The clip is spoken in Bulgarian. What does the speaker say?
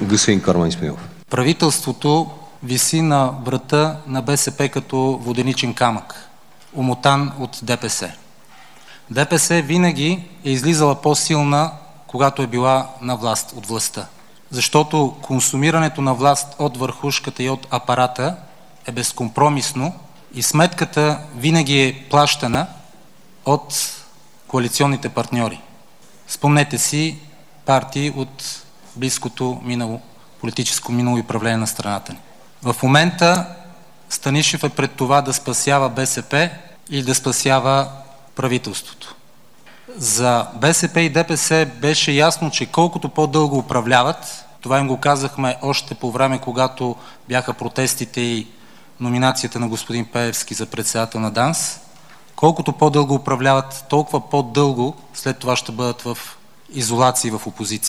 Господин Корман Исмаилов. Правителството виси на врата на БСП като воденичен камък, умотан от ДПС. ДПС винаги е излизала по-силна, когато е била на власт, от властта. Защото консумирането на власт от върхушката и от апарата е безкомпромисно и сметката винаги е плащана от коалиционните партньори. Спомнете си партии от близкото минало, политическо минало и управление на страната ни. В момента Станишев е пред това да спасява БСП или да спасява правителството. За БСП и ДПС беше ясно, че колкото по-дълго управляват, това им го казахме още по време, когато бяха протестите и номинацията на господин Пеевски за председател на ДАНС, колкото по-дълго управляват, толкова по-дълго след това ще бъдат в изолация и в опозиция.